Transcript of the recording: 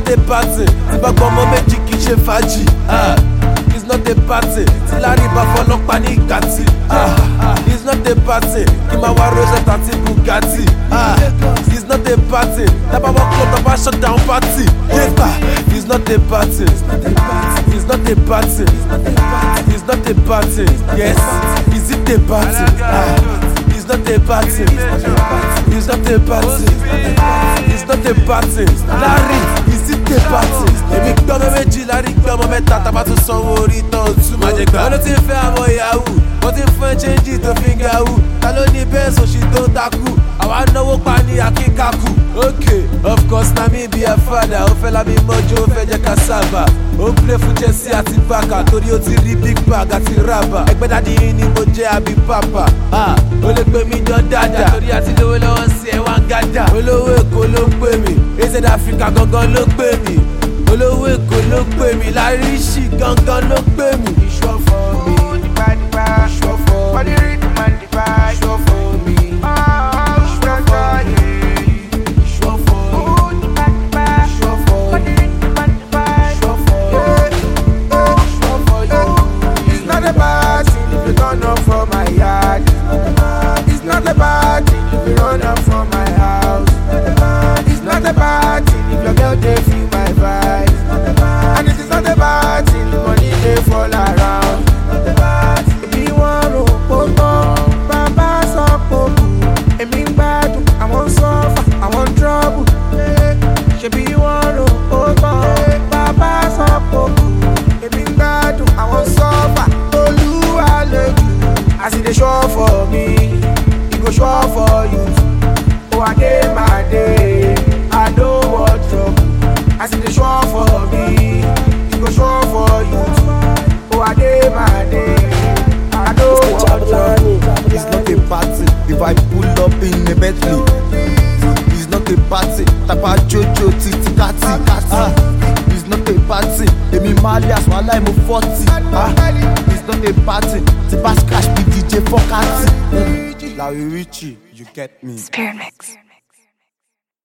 not a party. Tí bá gbọ́ ọmọ méjì kì í ṣe fàájì. It's not a party. Tí lárí bá fọlọ́pàá ní gàtì. It's not a party. Kí máa wá Rosetta àti Bugatti. It's not a party. Tábà wọ́n kọ́ tábà shut down party. It's not a party. It's not a party. It's not a party. Yes. Is it a party? It's not a party. It's not a party. It's not a party. Larry, is it a party? Èmi gbọ́ ọmọ méjì, Larry gbọ́ ọmọ mẹ́ta, tábà tún sanwó orí tán tún máa jẹ gbà. Wọ́n ló ti ń fẹ́ àwọn yahoo, wọ́n ti ń fẹ́ change tó fi ń yahoo. Ta ló ní bẹ́ẹ̀ sọ̀ṣì tó ń takú? Àwa náwó pa ní akíkakù. Okay, of course na me be a father. Ó fẹ́ lábí mọ́jú, ó fẹ́ jẹ́ cassava. Ó play fún Chelsea àti Barca, torí ó ti rí big bag àti raba. Ẹgbẹ́ dádì yín ni mo jẹ́ àbí papa. Ó lè pè mí jọ dáadáa, torí àti lówó lọ́wọ́ ń sí ẹ̀wọ̀n gádà. Olówó Èkó ló ń pè mí, AZ Africa gangan ló ń pè mí. Olówó Èkó ló ń pè mí, Láríṣì gangan ló ń pè mí. Ìṣòfò mi, ìṣòfò, body rhythm and the vibe. Ìṣòfò mi, ìṣòfò yìí. Ìṣòfò, ìṣòfò, body rhythm and the vibe. Ìṣòfò yìí. It's not a bad thing if you turn up from my yard. It's not a bad thing if you run up from my house. It's not a bad thing if your girl dey feel my vibe. And it is not a bad thing if money dey fall around. Èmi wọ́n rò pọ́npọ́n, bàbá sọ pòkù. Èmi ń gbádùn, àwọn ń sọ́fà, àwọn ń trọ́bù. Ṣèbí wọ́n rò pọ́npọ́n, bàbá sọ pòkù. Èmi ń gbádùn, àwọn ń sọ́fà. Olúwa lójú, as e dey show for me, e go show for you. Oh, I dey my day, I don't want trouble. As e dey show for me, e go show for you. Oh, I dey my day, I don't want trouble. It's not a party if I pull up in a Bentley. It's not a party, tapa jojo titi kati. It's not a party, èmi Malias wàhálà mo 40. It's not a party, ti bá scratch bí DJ Fokati. Larry Richie, you get me. Spirit Mix.